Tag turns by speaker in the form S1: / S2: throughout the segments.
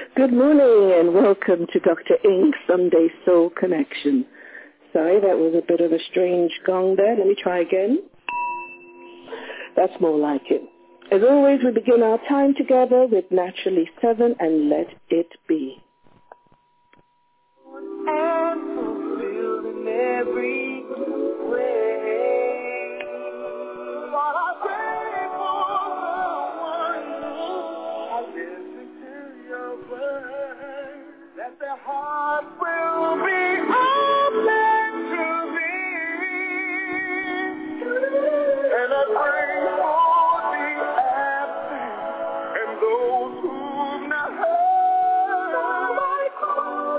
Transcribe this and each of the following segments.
S1: Good morning and welcome to Dr. Ink's Sunday Soul Connection. Sorry, that was a bit of a strange gong there. Let me try again. That's more like it. As always, we begin our time together with Naturally 7 and Let It Be.
S2: And fulfilled in every way. But I pray for the one I listen to your word, that their heart will be open to me. And I pray for the absent and those who've not heard my call.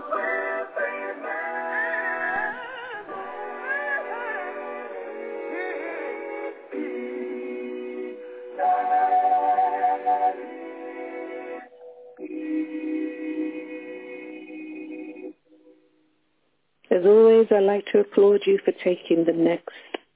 S1: As always, I'd like to applaud you for taking the next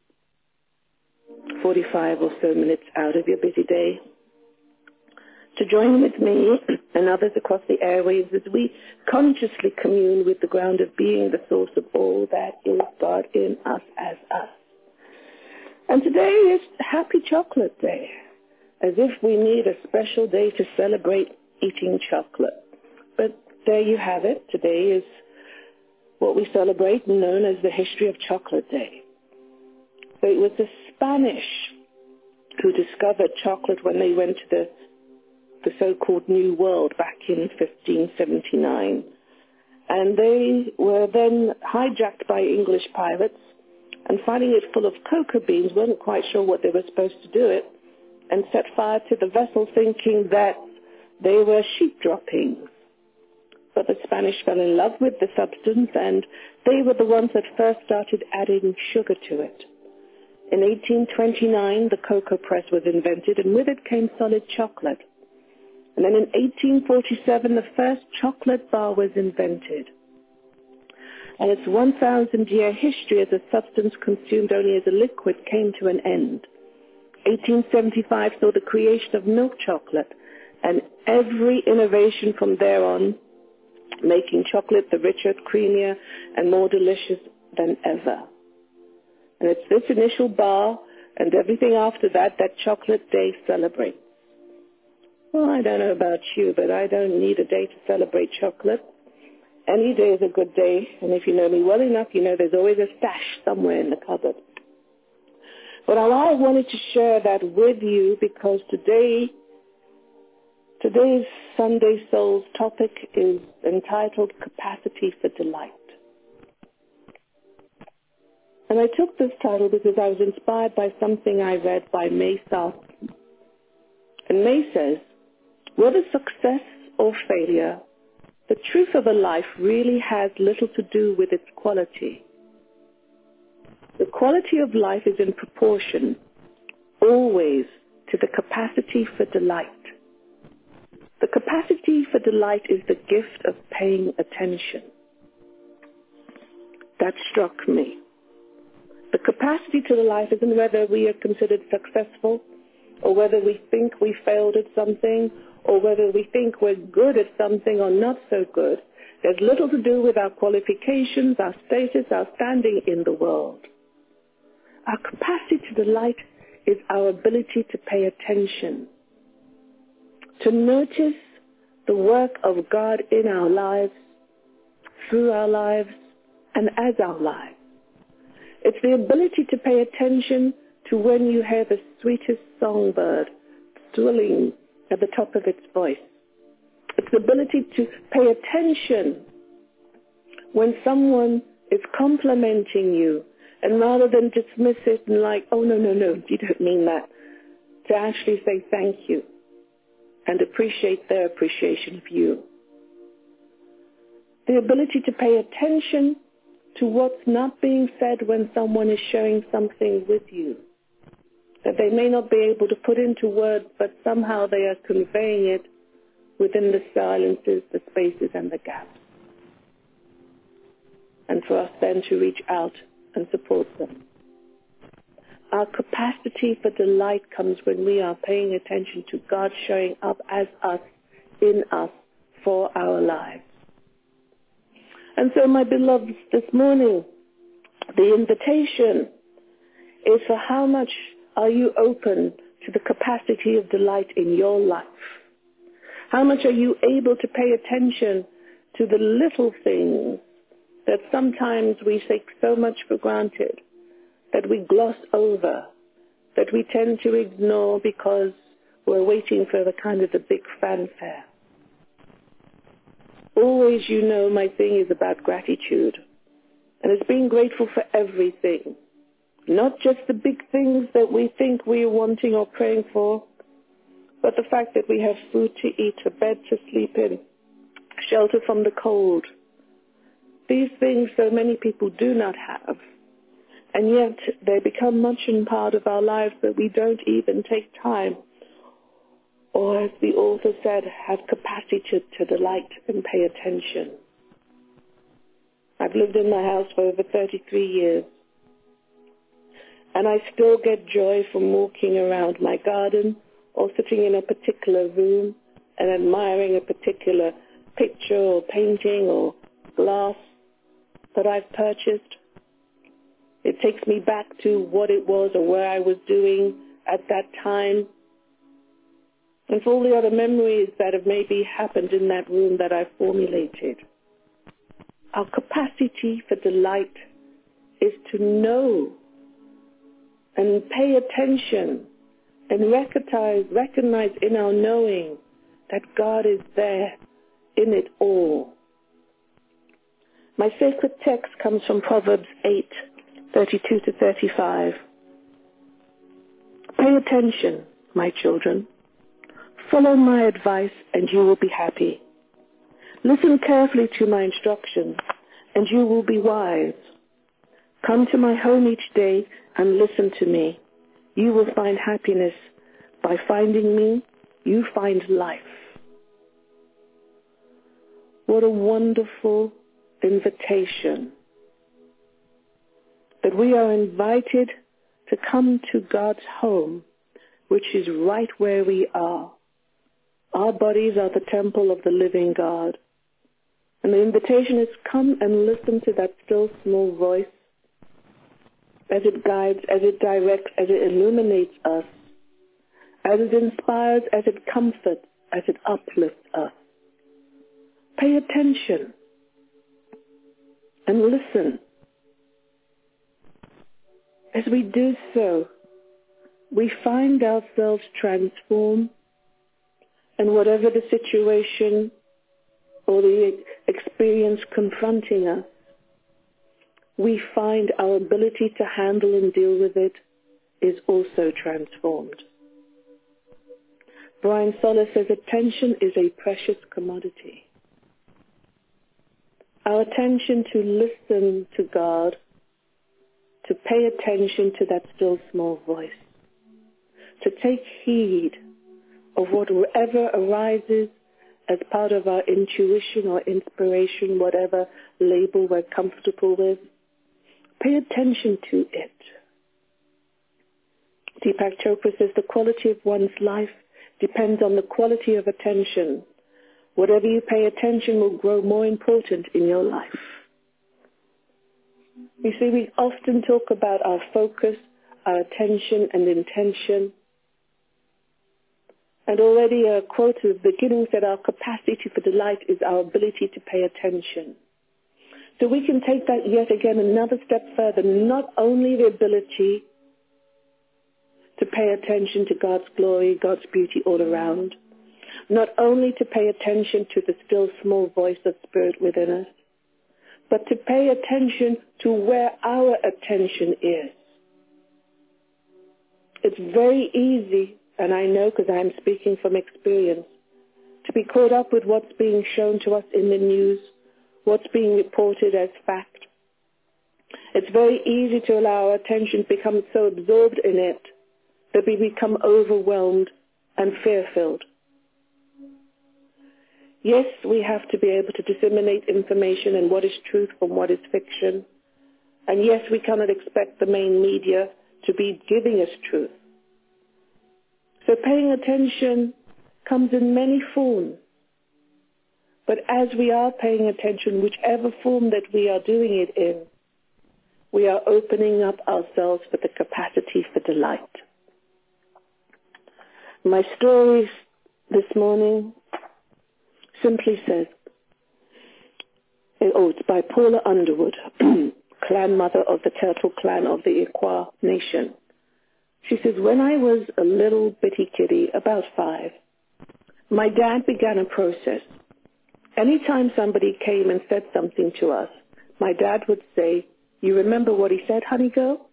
S1: 45 or so minutes out of your busy day to join with me and others across the airwaves as we consciously commune with the ground of being, the source of all that is God in us as us. And today is Happy Chocolate Day, as if we need a special day to celebrate eating chocolate. But there you have it. Today is what we celebrate, known as the History of Chocolate Day. So it was the Spanish who discovered chocolate when they went to the so-called New World back in 1579. And they were then hijacked by English pirates and finding it full of cocoa beans, weren't quite sure what they were supposed to do it, and set fire to the vessel thinking that they were sheep droppings. But the Spanish fell in love with the substance, and they were the ones that first started adding sugar to it. In 1829, the cocoa press was invented, and with it came solid chocolate. And then in 1847, the first chocolate bar was invented. And its 1,000-year history as a substance consumed only as a liquid came to an end. 1875 saw the creation of milk chocolate, and every innovation from there on, making chocolate the richer, creamier, and more delicious than ever. And it's this initial bar and everything after that that Chocolate Day celebrates. Well, I don't know about you, but I don't need a day to celebrate chocolate. Any day is a good day, and if you know me well enough, you know there's always a stash somewhere in the cupboard. But I wanted to share that with you because today's Sunday Soul's topic is entitled Capacity for Delight. And I took this title because I was inspired by something I read by May Sarton. And May says, whether success or failure, the truth of a life really has little to do with its quality. The quality of life is in proportion, always, to the capacity for delight. The capacity for delight is the gift of paying attention. That struck me. The capacity to delight isn't whether we are considered successful, or whether we think we failed at something, or whether we think we're good at something or not so good. There's little to do with our qualifications, our status, our standing in the world. Our capacity to delight is our ability to pay attention, to notice the work of God in our lives, through our lives, and as our lives. It's the ability to pay attention to when you hear the sweetest songbird swilling at the top of its voice. It's the ability to pay attention when someone is complimenting you, and rather than dismiss it and like, oh, no, you don't mean that, to actually say thank you and appreciate their appreciation of you. The ability to pay attention to what's not being said when someone is sharing something with you, that they may not be able to put into words, but somehow they are conveying it within the silences, the spaces, and the gaps. And for us then to reach out and support them. Our capacity for delight comes when we are paying attention to God showing up as us, in us, for our lives. And so, my beloveds, this morning, the invitation is for how much are you open to the capacity of delight in your life? How much are you able to pay attention to the little things that sometimes we take so much for granted, that we gloss over, that we tend to ignore because we're waiting for the big fanfare? Always, my thing is about gratitude. And it's being grateful for everything. Not just the big things that we think we're wanting or praying for, but the fact that we have food to eat, a bed to sleep in, shelter from the cold. These things so many people do not have. And yet they become much in part of our lives that we don't even take time, or as the author said, have capacity to delight and pay attention. I've lived in my house for over 33 years, and I still get joy from walking around my garden or sitting in a particular room and admiring a particular picture or painting or glass that I've purchased. It takes me back to what it was or where I was doing at that time, and for all the other memories that have maybe happened in that room that I've formulated. Our capacity for delight is to know and pay attention and recognize in our knowing that God is there in it all. My sacred text comes from Proverbs 8:32-35. Pay attention, my children. Follow my advice and you will be happy. Listen carefully to my instructions and you will be wise. Come to my home each day and listen to me. You will find happiness. By finding me, you find life. What a wonderful invitation that we are invited to come to God's home, which is right where we are. Our bodies are the temple of the living God. And the invitation is come and listen to that still small voice as it guides, as it directs, as it illuminates us, as it inspires, as it comforts, as it uplifts us. Pay attention and listen. As we do so, we find ourselves transformed, and whatever the situation or the experience confronting us, we find our ability to handle and deal with it is also transformed. Brian Solis says attention is a precious commodity. Our attention to listen to God, to pay attention to that still small voice, to take heed of whatever arises as part of our intuition or inspiration, whatever label we're comfortable with. Pay attention to it. Deepak Chopra says the quality of one's life depends on the quality of attention. Whatever you pay attention will grow more important in your life. You see, we often talk about our focus, our attention and intention. And already a quote at the beginning said our capacity for delight is our ability to pay attention. So we can take that yet again another step further, not only the ability to pay attention to God's glory, God's beauty all around, not only to pay attention to the still small voice of spirit within us, but to pay attention to where our attention is. It's very easy, and I know because I'm speaking from experience, to be caught up with what's being shown to us in the news, what's being reported as fact. It's very easy to allow our attention to become so absorbed in it that we become overwhelmed and fear-filled. Yes, we have to be able to disseminate information and what is truth from what is fiction. And yes, we cannot expect the main media to be giving us truth. So paying attention comes in many forms. But as we are paying attention, whichever form that we are doing it in, we are opening up ourselves for the capacity for delight. My story this morning simply says, it's by Paula Underwood, clan mother of the Turtle clan of the Iroquois Nation. She says, when I was a little bitty kiddie, about 5, my dad began a process. Anytime somebody came and said something to us, my dad would say, you remember what he said, honey girl?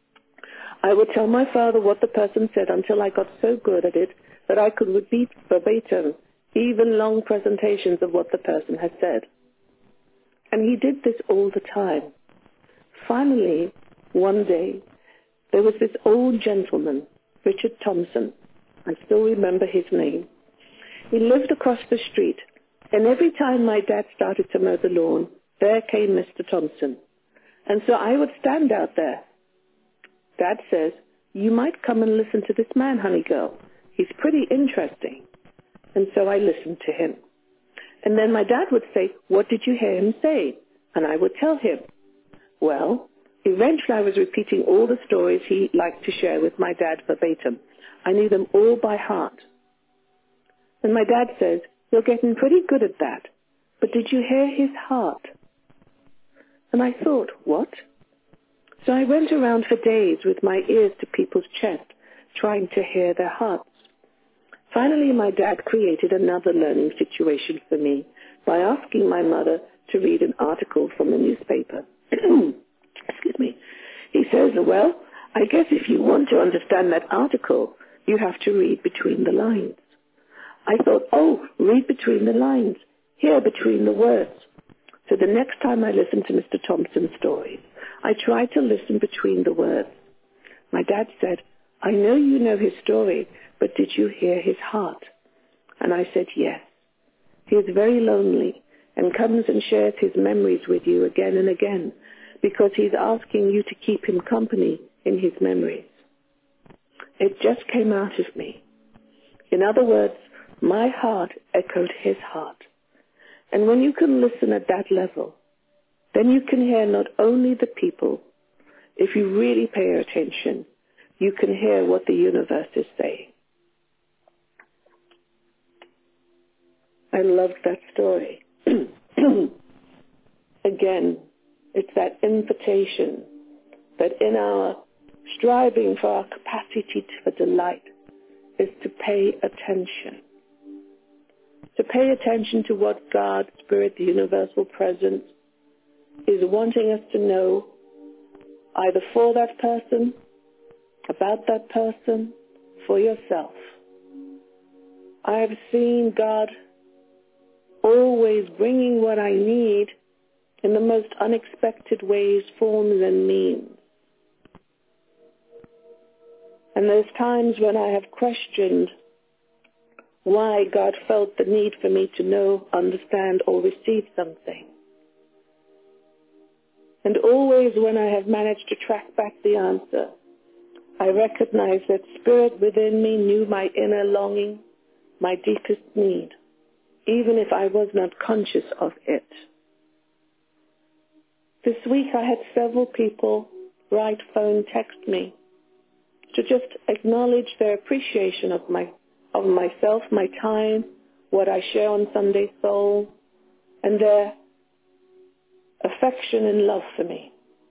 S1: I would tell my father what the person said until I got so good at it that I could repeat verbatim even long presentations of what the person had said. And he did this all the time. Finally, one day, there was this old gentleman, Richard Thompson. I still remember his name. He lived across the street, and every time my dad started to mow the lawn, there came Mr. Thompson. And so I would stand out there. Dad says, you might come and listen to this man, honey girl. He's pretty interesting. And so I listened to him. And then my dad would say, what did you hear him say? And I would tell him. Well, eventually I was repeating all the stories he liked to share with my dad verbatim. I knew them all by heart. And my dad says, you're getting pretty good at that. But did you hear his heart? And I thought, what? So I went around for days with my ears to people's chest, trying to hear their hearts. Finally, my dad created another learning situation for me by asking my mother to read an article from a newspaper. Excuse me. He says, well, I guess if you want to understand that article, you have to read between the lines. I thought, oh, read between the lines, hear between the words. So the next time I listened to Mr. Thompson's stories, I tried to listen between the words. My dad said, I know you know his story, but did you hear his heart? And I said, yes. He is very lonely and comes and shares his memories with you again and again because he's asking you to keep him company in his memories. It just came out of me. In other words, my heart echoed his heart. And when you can listen at that level, then you can hear not only the people. If you really pay attention, you can hear what the universe is saying. I loved that story. Again, it's that invitation that in our striving for our capacity for delight is to pay attention. To pay attention to what God, Spirit, the universal presence, is wanting us to know, either for that person, about that person, for yourself. I have seen God always bringing what I need in the most unexpected ways, forms, and means. And there's times when I have questioned why God felt the need for me to know, understand, or receive something. And always when I have managed to track back the answer, I recognize that Spirit within me knew my inner longing, my deepest need, even if I was not conscious of it. This week I had several people write, phone, text me to just acknowledge their appreciation of myself, my time, what I share on Sunday Soul, and their affection and love for me.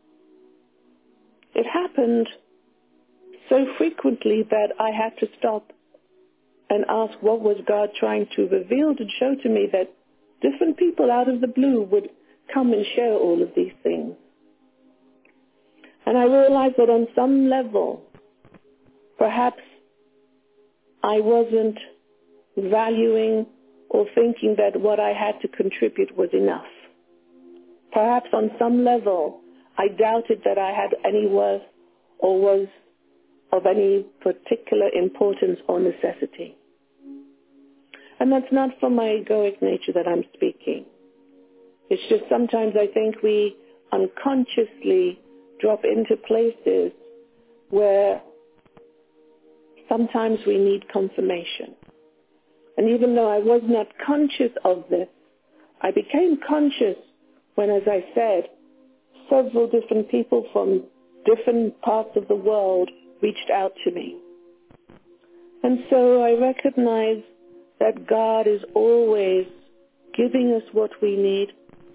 S1: It happened so frequently that I had to stop and ask what was God trying to reveal to show to me that different people out of the blue would come and share all of these things. And I realized that on some level, perhaps I wasn't valuing or thinking that what I had to contribute was enough. Perhaps on some level, I doubted that I had any worth or was of any particular importance or necessity. And that's not from my egoic nature that I'm speaking. It's just sometimes I think we unconsciously drop into places where sometimes we need confirmation. And even though I was not conscious of this, I became conscious when, as I said, several different people from different parts of the world reached out to me. And so I recognize that God is always giving us what we need,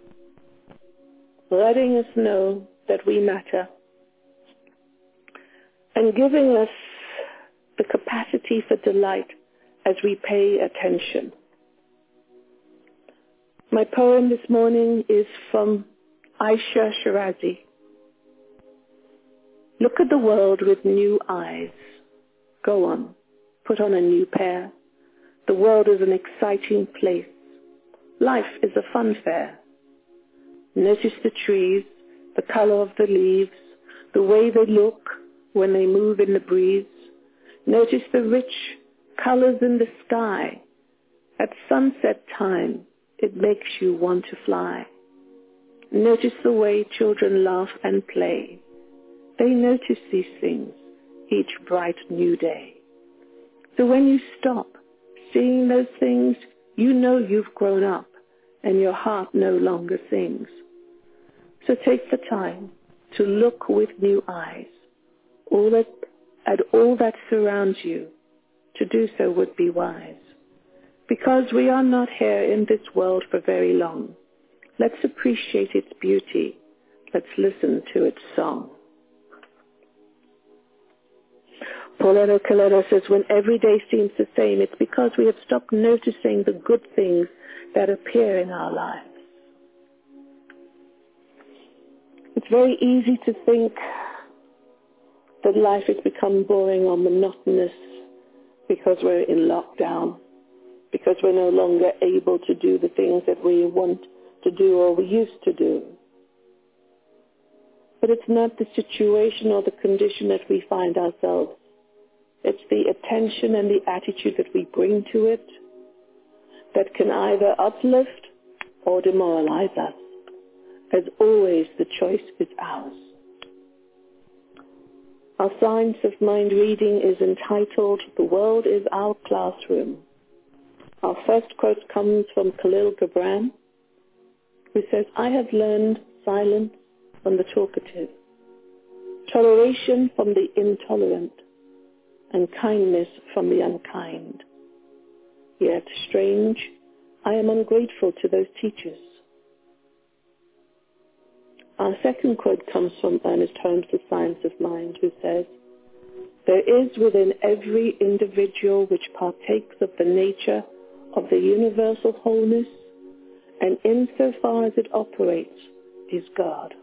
S1: letting us know that we matter, and giving us the capacity for delight as we pay attention. My poem this morning is from Aisha Shirazi. Look at the world with new eyes. Go on, put on a new pair. The world is an exciting place. Life is a fun fair. Notice the trees, the color of the leaves, the way they look when they move in the breeze. Notice the rich colors in the sky. At sunset time, it makes you want to fly. Notice the way children laugh and play. They notice these things each bright new day. So when you stop seeing those things, you know you've grown up and your heart no longer sings. So take the time to look with new eyes at all that surrounds you. To do so would be wise. Because we are not here in this world for very long. Let's appreciate its beauty. Let's listen to its song. Paulo Coelho says, when every day seems the same, it's because we have stopped noticing the good things that appear in our lives. It's very easy to think that life has become boring or monotonous because we're in lockdown, because we're no longer able to do the things that we want to do or we used to do. But it's not the situation or the condition that we find ourselves. It's the attention and the attitude that we bring to it that can either uplift or demoralize us. As always, the choice is ours. Our Science of Mind reading is entitled, The World is Our Classroom. Our first quote comes from Khalil Gibran, who says, I have learned silence from the talkative, toleration from the intolerant, and kindness from the unkind. Yet, strange, I am ungrateful to those teachers. Our second quote comes from Ernest Holmes' The Science of Mind, who says, there is within every individual which partakes of the nature of the universal wholeness, and insofar as it operates, is God.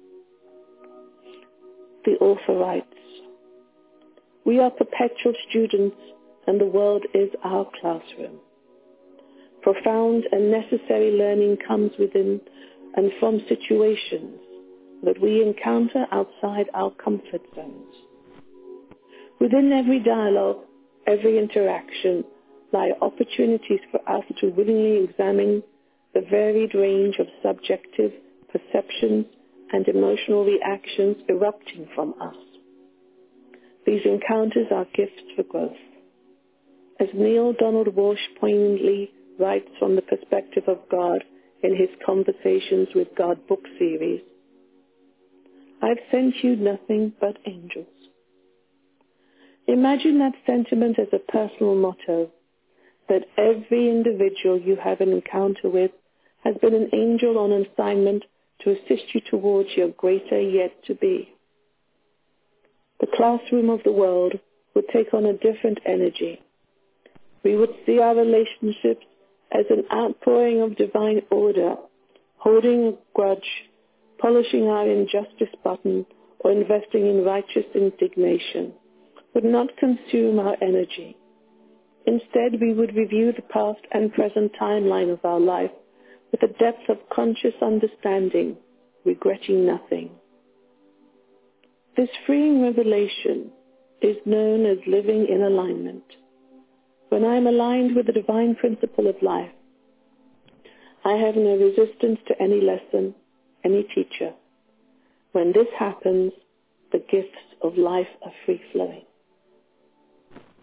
S1: The author writes, we are perpetual students, and the world is our classroom. Profound and necessary learning comes within and from situations that we encounter outside our comfort zones. Within every dialogue, every interaction, lie opportunities for us to willingly examine the varied range of subjective perceptions and emotional reactions erupting from us. These encounters are gifts for growth. As Neil Donald Walsh poignantly writes from the perspective of God in his Conversations with God book series, I've sent you nothing but angels. Imagine that sentiment as a personal motto, that every individual you have an encounter with has been an angel on assignment to assist you towards your greater yet to be. The classroom of the world would take on a different energy. We would see our relationships as an outpouring of divine order, holding a grudge, polishing our injustice button, or investing in righteous indignation would not consume our energy. Instead, we would review the past and present timeline of our life with a depth of conscious understanding, regretting nothing. This freeing revelation is known as living in alignment. When I am aligned with the divine principle of life, I have no resistance to any lesson, any teacher. When this happens, the gifts of life are free-flowing.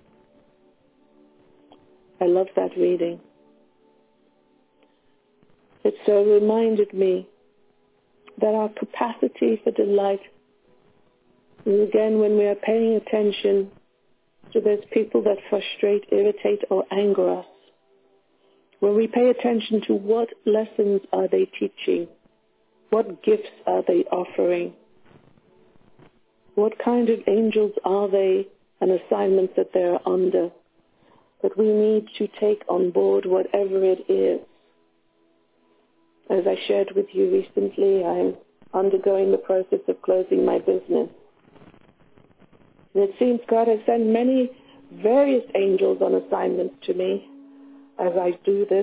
S1: I love that reading. It so reminded me that our capacity for delight is again when we are paying attention to those people that frustrate, irritate, or anger us. When we pay attention to what lessons are they teaching, what gifts are they offering, what kind of angels are they and assignments that they're under, that we need to take on board whatever it is. As I shared with you recently, I'm undergoing the process of closing my business. And it seems God has sent many various angels on assignments to me as I do this.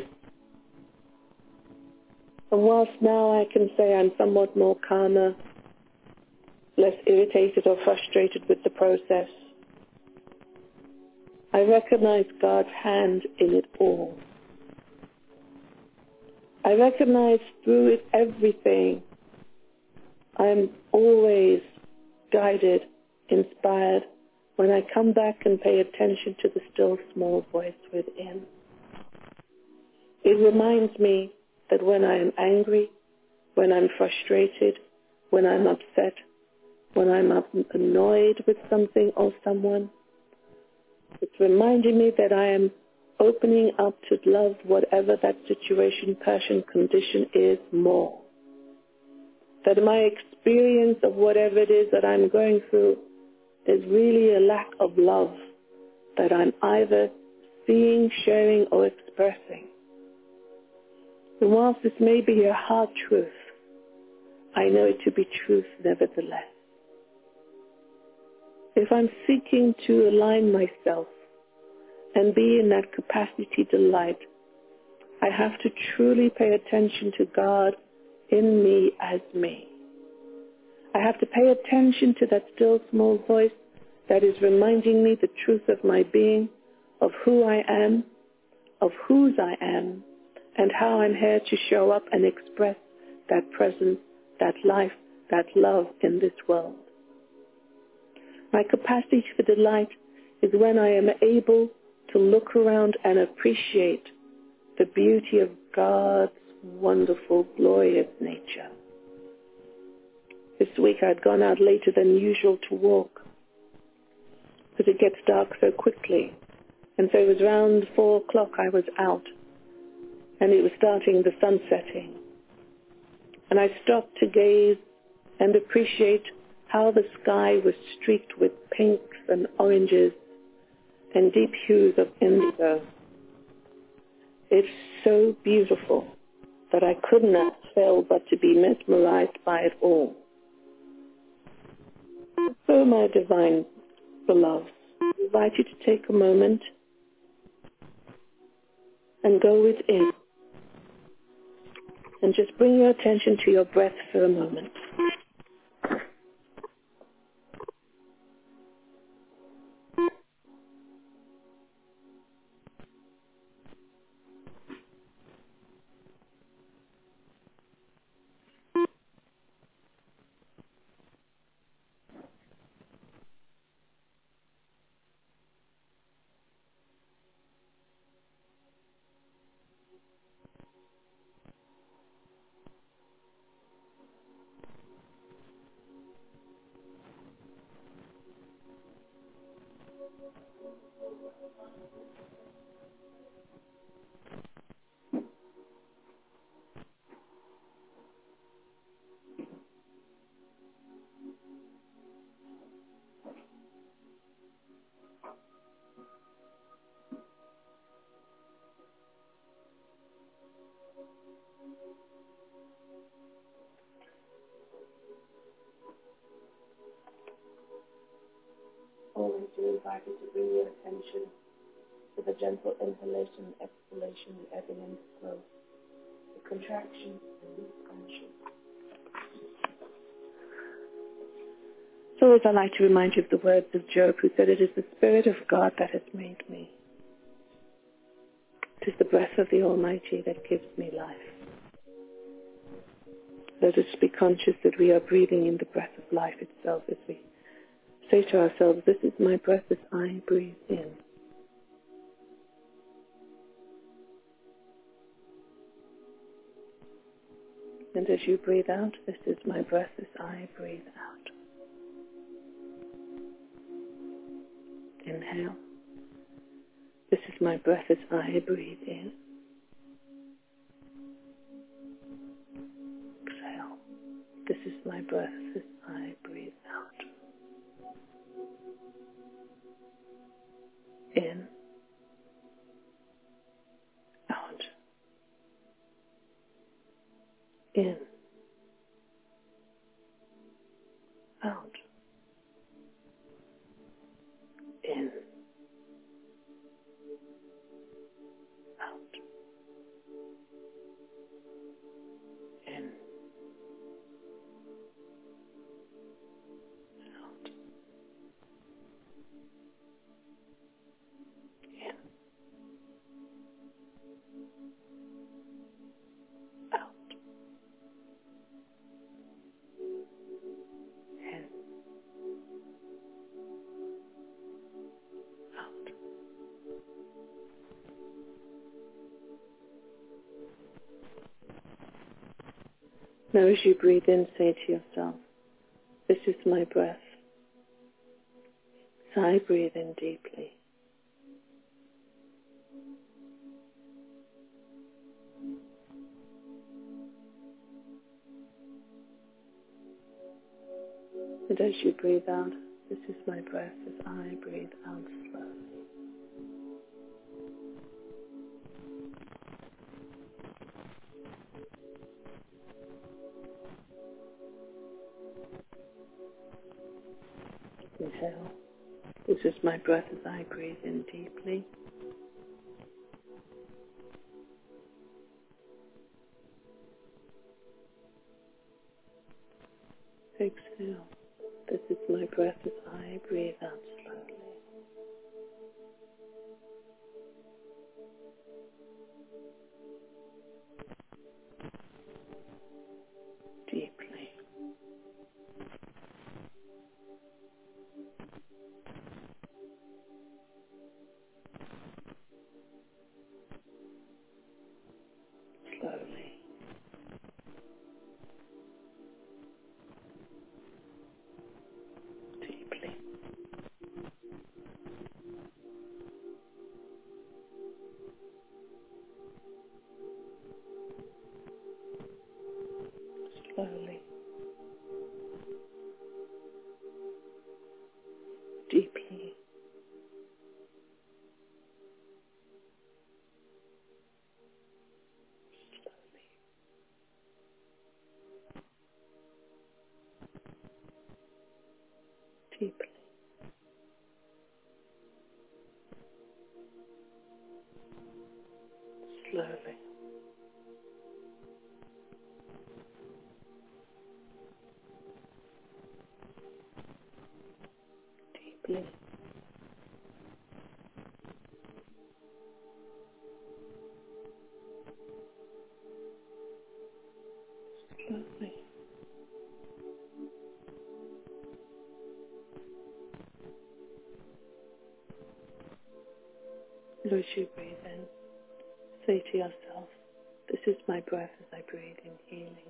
S1: And whilst now I can say I'm somewhat more calmer, less irritated or frustrated with the process, I recognize God's hand in it all. I recognize through it everything. I am always guided, inspired, when I come back and pay attention to the still small voice within. It reminds me that when I am angry, when I'm frustrated, when I'm upset, when I'm annoyed with something or someone, it's reminding me that I am opening up to love whatever that situation, person, condition is more. That my experience of whatever it is that I'm going through is really a lack of love that I'm either seeing, sharing, or expressing. And whilst this may be a hard truth, I know it to be truth nevertheless. If I'm seeking to align myself and be in that capacity delight, I have to truly pay attention to God in me as me. I have to pay attention to that still small voice that is reminding me the truth of my being, of who I am, of whose I am, and how I'm here to show up and express that presence, that life, that love in this world. My capacity for delight is when I am able to look around and appreciate the beauty of God's wonderful, glorious nature. This week I'd gone out later than usual to walk because it gets dark so quickly. And so it was around 4 o'clock I was out, and it was starting the sun setting. And I stopped to gaze and appreciate how the sky was streaked with pinks and oranges and deep hues of indigo. It's so beautiful that I could not fail but to be mesmerized by it all. So, my divine beloveds, I invite you to take a moment and go within and just bring your attention to your breath for a moment. Always do invite you to bring your attention to the gentle inhalation and exhalation, the ebbing and flow, the contraction and the expansion. So as I like to remind you of the words of Job, who said, "It is the Spirit of God that has made me. It is the breath of the Almighty that gives me life." Let us be conscious that we are breathing in the breath of life itself as we say to ourselves, "This is my breath as I breathe in." And as you breathe out, this is my breath as I breathe out. Inhale. This is my breath as I breathe in. Exhale. This is my breath as I breathe out. In. Out. In. Out. In. Out. In. Out. In. Out. In. Out. Now as you breathe in, say to yourself, this is my breath. As I breathe in deeply. And as you breathe out, this is my breath as I breathe out slowly. Inhale. This is my breath as I breathe in deeply. Exhale. This is my breath as I breathe out slowly. Deeply. Slowly. Deeply. Slowly. Deeply. Slowly. Deeply. Slowly. Deeply. Slowly. And as you breathe in, say to yourself, this is my breath as I breathe in healing.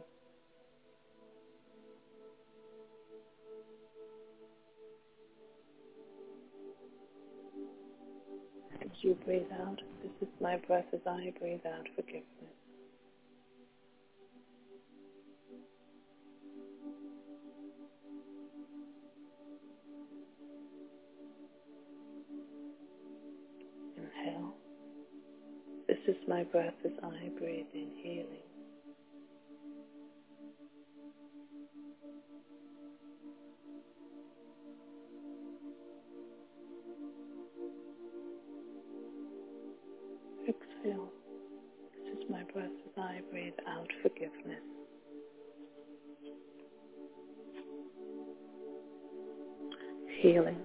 S1: As you breathe out, this is my breath as I breathe out forgiveness. Inhale. This is my breath as I breathe in healing. Exhale. This is my breath as I breathe out forgiveness. Healing.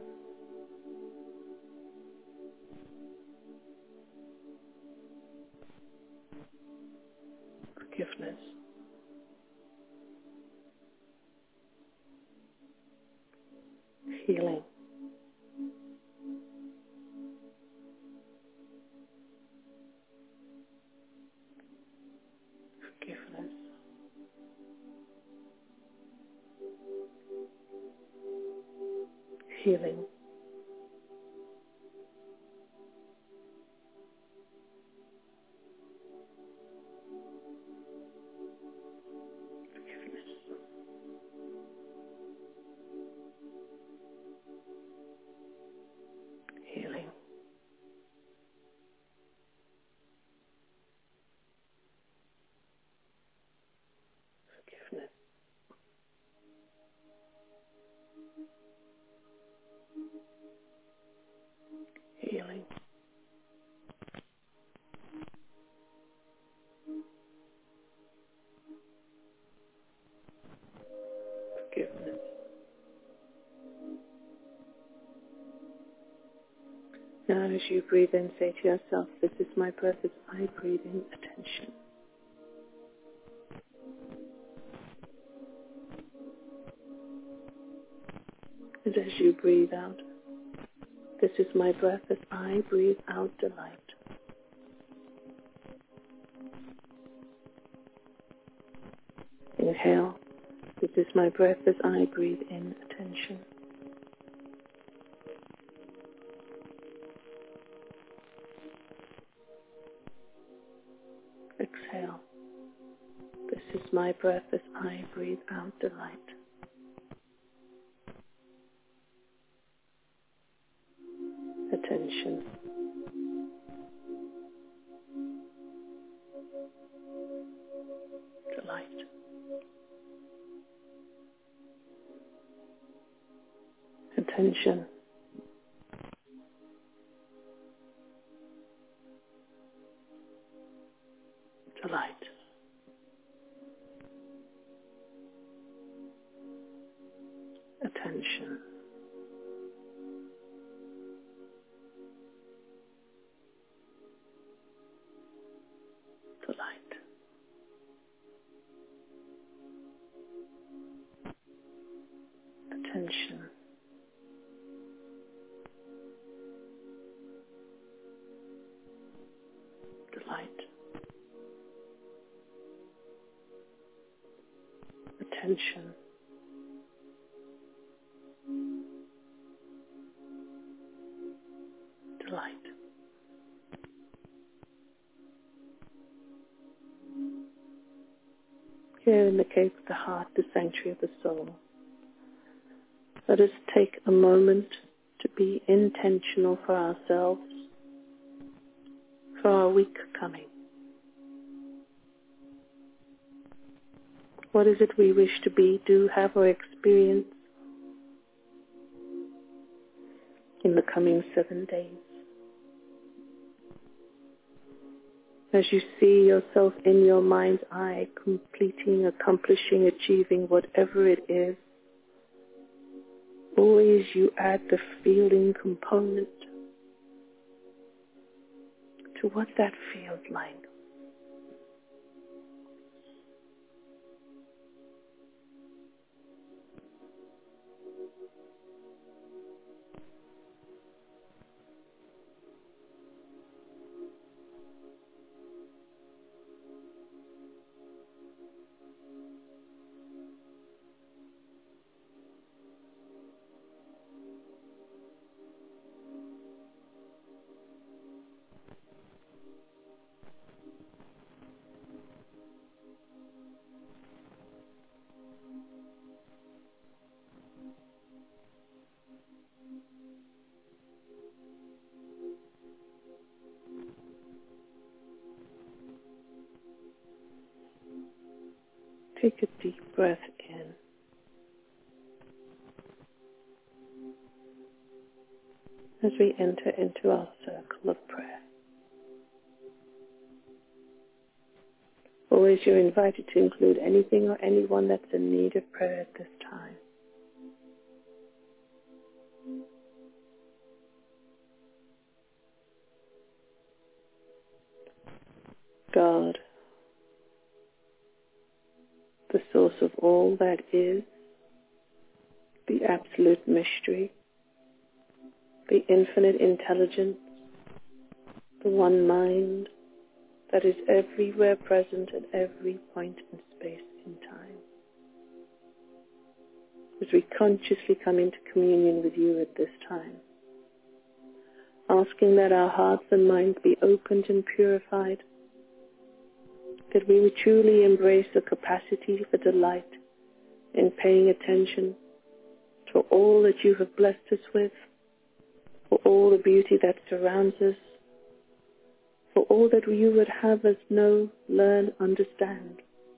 S1: Forgiveness. Healing. Forgiveness. healing. Forgiveness. Healing. Forgiveness. Healing. Forgiveness. Now as you breathe in, say to yourself, this is my breath as I breathe in, attention. And as you breathe out, this is my breath as I breathe out, delight. Inhale, this is my breath as I breathe in, attention. Exhale, this is my breath as I breathe out, delight. Attention. Delight. Attention. Delight. Attention. Delight. Attention. Delight. Attention. Delight. Here in the cave of the heart, the sanctuary of the soul, let us take a moment to be intentional for ourselves, for our week coming. What is it we wish to be, do, have, or experience in the coming 7 days? As you see yourself in your mind's eye, completing, accomplishing, achieving whatever it is, always you add the feeling component to what that feels like. Take a deep breath in. As we enter into our circle of prayer. Always you're invited to include anything or anyone that's in need of prayer at this time. God, the source of all that is, the absolute mystery, the infinite intelligence, the one mind that is everywhere present at every point in space and time. as we consciously come into communion with you at this time. Asking that our hearts and minds be opened and purified, that we would truly embrace the capacity for delight in paying attention to all that you have blessed us with, for all the beauty that surrounds us, for all that you would have us know, learn, understand.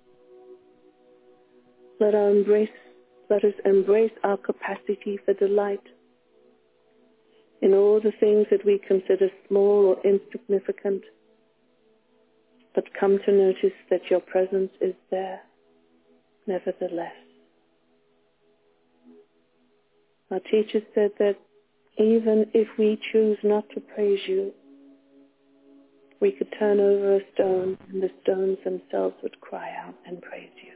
S1: Let us embrace our capacity for delight in all the things that we consider small or insignificant, but come to notice that your presence is there, nevertheless. Our teacher said that even if we choose not to praise you, we could turn over a stone and the stones themselves would cry out and praise you.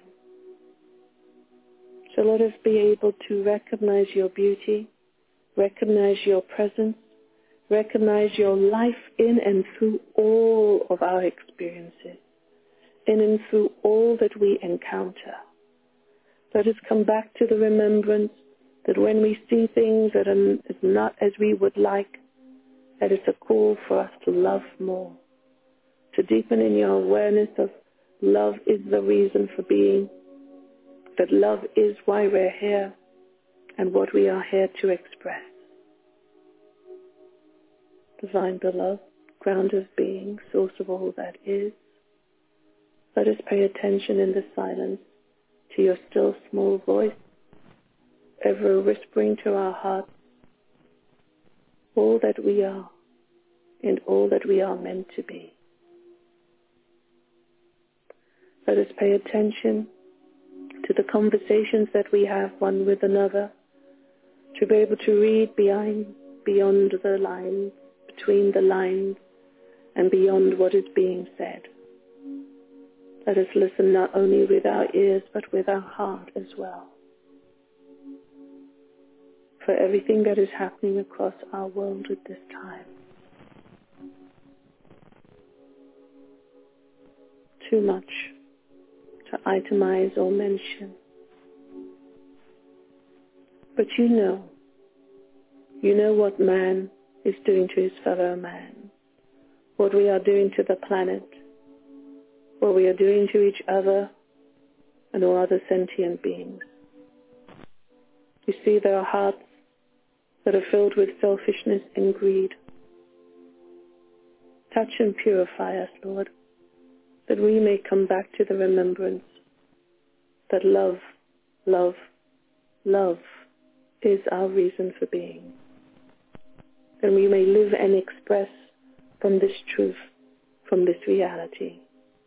S1: So let us be able to recognize your beauty, recognize your presence, recognize your life in and through all of our experiences, in and through all that we encounter. Let us come back to the remembrance that when we see things that are not as we would like, that it's a call for us to love more, to deepen in your awareness of love is the reason for being, that love is why we're here and what we are here to express. Divine beloved, ground of being, source of all that is, let us pay attention in the silence to your still small voice, ever whispering to our hearts all that we are and all that we are meant to be. Let us pay attention to the conversations that we have one with another, to be able to read beyond the lines, between the lines, and beyond what is being said. Let us listen not only with our ears, but with our heart as well, for everything that is happening across our world at this time. Too much to itemize or mention. But you know what man is doing to his fellow man, what we are doing to the planet, what we are doing to each other and all other sentient beings. You see, there are hearts that are filled with selfishness and greed. Touch and purify us, Lord, that we may come back to the remembrance that love, love, love is our reason for being. That we may live and express from this truth, from this reality.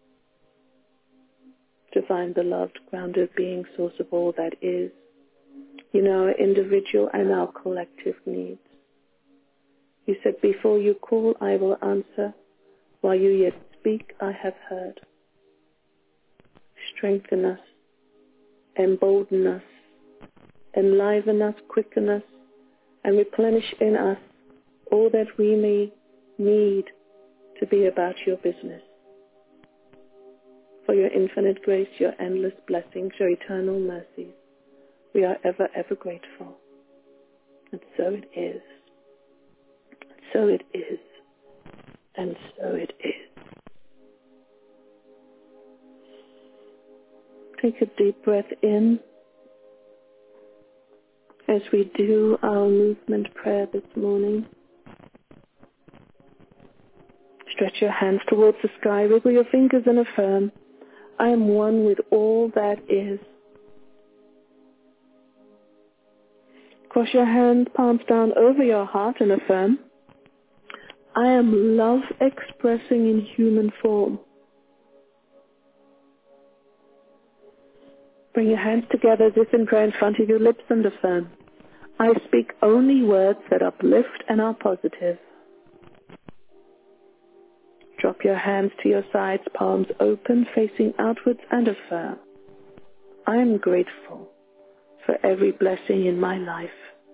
S1: Divine beloved, ground of being, source of all that is, you know our individual and our collective needs. You said, before you call, I will answer. While you yet speak, I have heard. Strengthen us, embolden us, enliven us, quicken us, and replenish in us all that we may need to be about your business. For your infinite grace, your endless blessings, your eternal mercies, we are ever, ever grateful. And so it is. So it is. And so it is. Take a deep breath in as we do our movement prayer this morning. Stretch your hands towards the sky, wiggle your fingers and affirm, I am one with all that is. Cross your hands, palms down over your heart and affirm, I am love expressing in human form. Bring your hands together as if in prayer in front of your lips and affirm, I speak only words that uplift and are positive. Drop your hands to your sides, palms open, facing outwards, and affirm, I am grateful for every blessing in my life.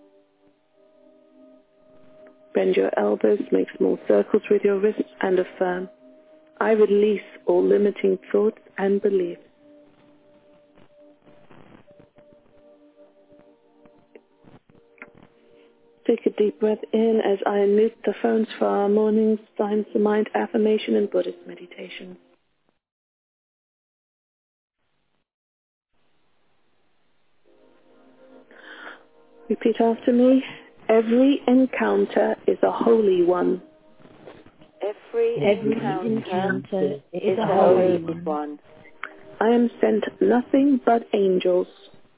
S1: Bend your elbows, make small circles with your wrists, and affirm, I release all limiting thoughts and beliefs. Take a deep breath in as I unmute the phones for our morning Science of Mind affirmation and Buddhist meditation. Repeat after me. Every encounter is a holy one.
S3: Every encounter is a holy one.
S1: I am sent nothing but angels.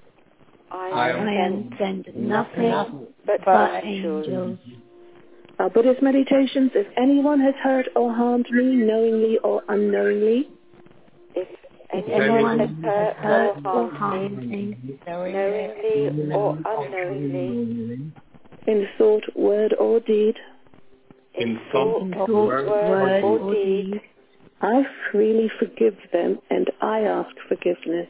S3: I am sent nothing but angels.
S1: Our Buddhist meditations, if anyone has hurt or harmed me knowingly or unknowingly,
S3: If anyone has hurt or harmed me knowingly or unknowingly,
S1: in thought, word or deed,
S3: in thought, word or deed,
S1: I freely forgive them and I ask forgiveness.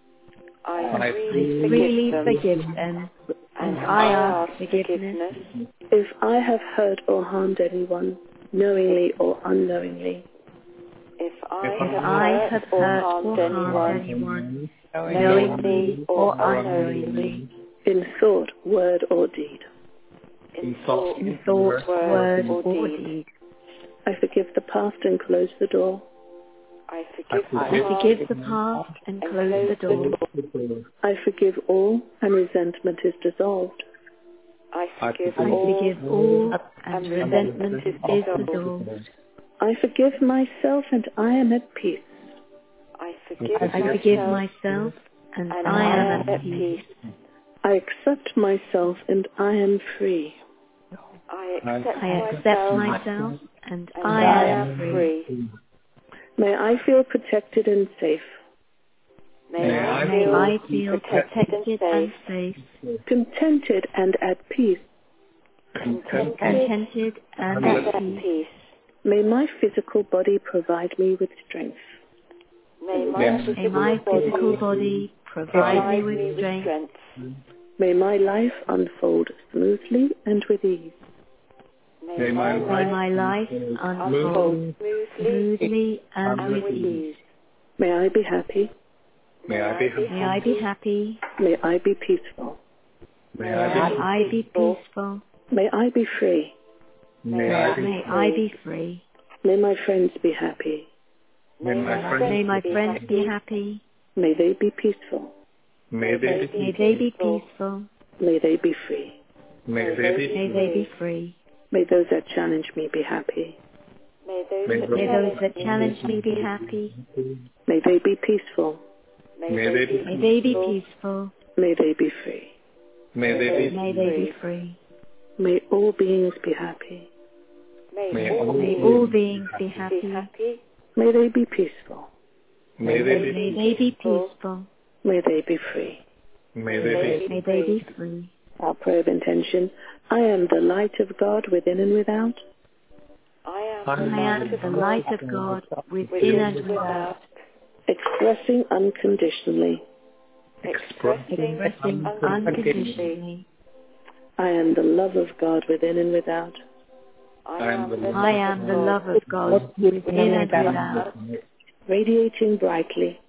S3: I freely forgive them and I ask forgiveness.
S1: If I have hurt or harmed anyone, knowingly or unknowingly,
S3: If I have hurt or harmed anyone, knowingly or unknowingly,
S1: in thought, word or deed,
S3: in thought, word or deed,
S1: I forgive the past and close the door.
S3: I forgive the past and close the door.
S1: I forgive all and resentment is dissolved.
S3: I forgive all and resentment is dissolved.
S1: I forgive myself and I am at peace.
S3: I forgive myself and I am at peace.
S1: I accept myself and I am free.
S3: I accept myself and I am free.
S1: May I feel protected and safe.
S3: May I feel protected and safe.
S1: Contented and at peace.
S3: Contented and at peace.
S1: May my physical body provide me with strength.
S3: May my physical body provide me with strength.
S1: May my life unfold smoothly and with ease.
S3: May my life unfold smoothly and with ease.
S1: May I be happy.
S3: May I be happy.
S1: May I be peaceful.
S3: May I be peaceful.
S1: May I be free.
S3: May I be free.
S1: May my friends be happy.
S3: May my friends be happy.
S1: May they be peaceful.
S3: May they be peaceful.
S1: May they be free.
S3: May they be free.
S1: May those that challenge me be happy.
S3: May those that challenge me be happy.
S1: May they be peaceful.
S3: May they be peaceful.
S1: May they be free.
S3: May they be free.
S1: May all beings be happy.
S3: May all beings be happy.
S1: May they be peaceful.
S3: May they be peaceful.
S1: May they be free.
S3: May they be free.
S1: Our prayer of intention: I am the light of God within and without.
S3: I am the light of God within and without.
S1: Expressing unconditionally.
S3: Expressing unconditionally.
S1: I am the love of God within and without.
S3: I am the love of God within and without.
S1: Radiating brightly.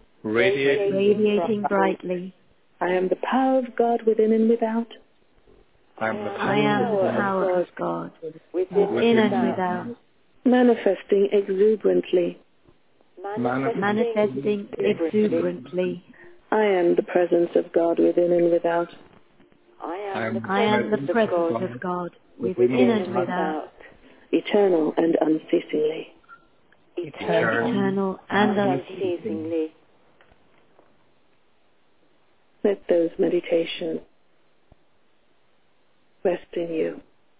S3: Radiating brightly.
S1: I am the power of God within and without.
S3: I am the power of God within and without.
S1: Manifesting exuberantly.
S3: Manifesting exuberantly.
S1: I am the presence of God within and without.
S3: I am the presence of God within and without.
S1: Eternal and unceasingly.
S3: Eternal and unceasingly.
S1: Let those meditations rest in you.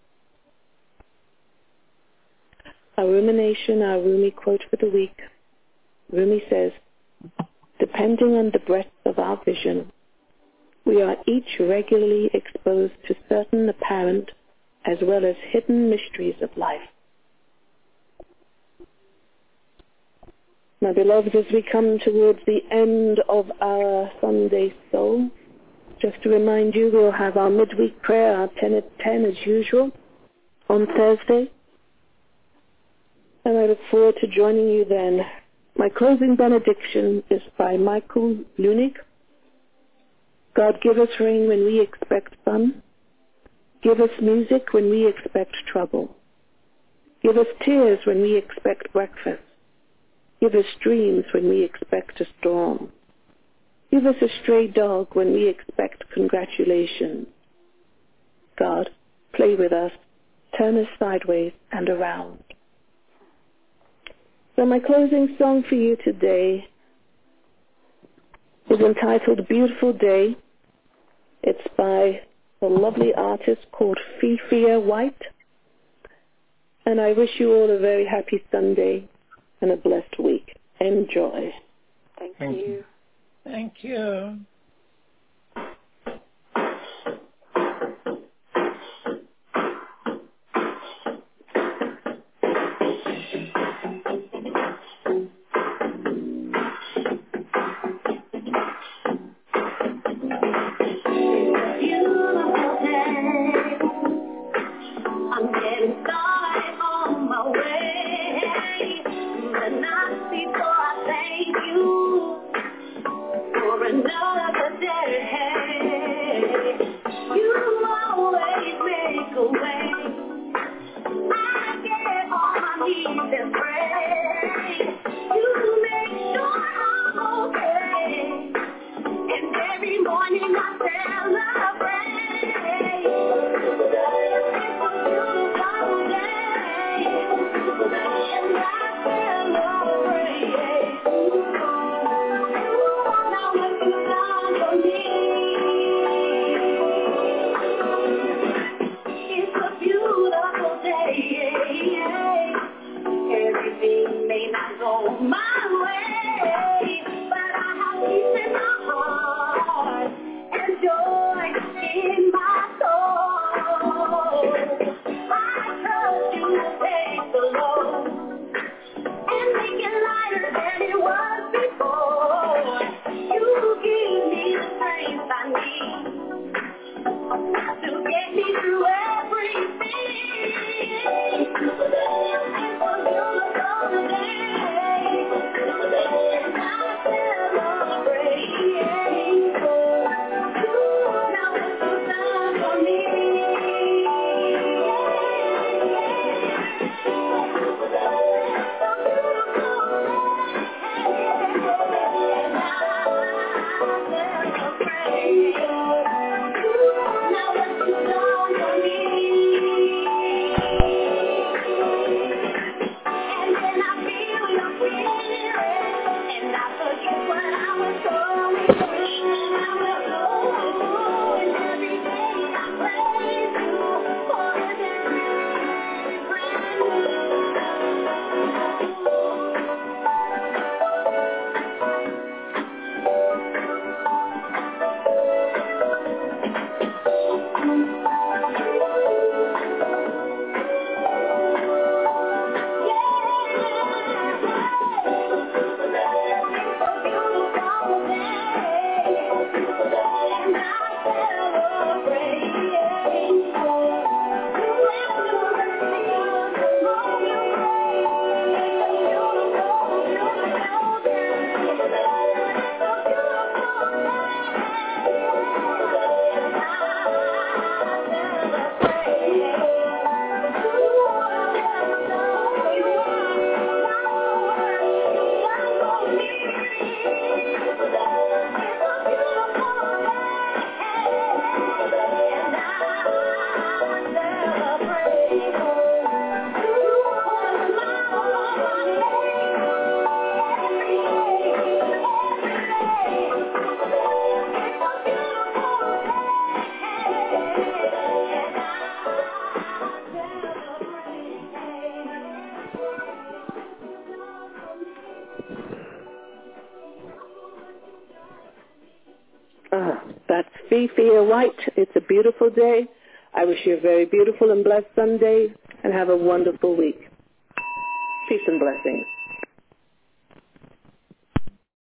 S1: Our rumination, our Rumi quote for the week. Rumi says, depending on the breadth of our vision, we are each regularly exposed to certain apparent as well as hidden mysteries of life. My beloved, as we come towards the end of our Sunday Soul, just to remind you, we'll have our midweek prayer, our 10 at 10 as usual, on Thursday. And I look forward to joining you then. My closing benediction is by Michael Lunig. God give us rain when we expect sun, Give us music when we expect trouble. Give us tears when we expect breakfast. Give us dreams when we expect a storm. Give us a stray dog when we expect congratulations. God, play with us, turn us sideways and around. So my closing song for you today is entitled Beautiful Day. It's by a lovely artist called Fifia White. And I wish you all a very happy Sunday and a blessed week. Enjoy.
S3: Thank you.
S4: Thank you.
S1: That's Fifia White. It's a beautiful day. I wish you a very beautiful and blessed Sunday and have a wonderful week. Peace and blessings.